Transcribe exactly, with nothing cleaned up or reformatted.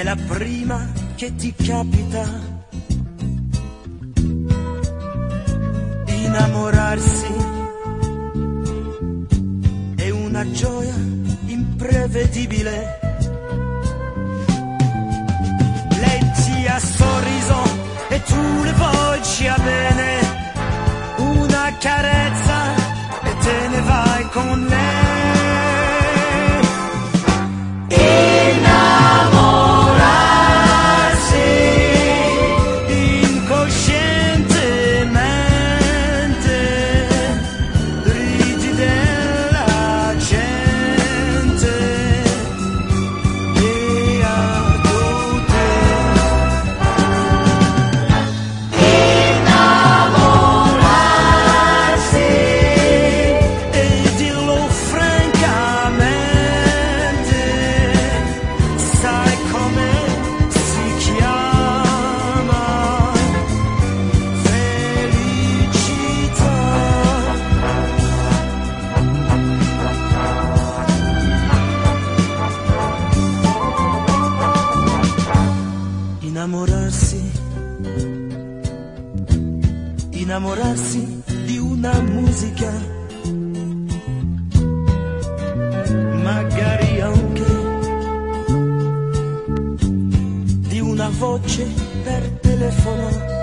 la prima che ti capita. Innamorarsi è una gioia imprevedibile. Lei ti ha sorriso e tu le voci a bene, una carezza e te ne vai con lei. Innamorarsi, innamorarsi di una musica, magari anche di una voce per telefono.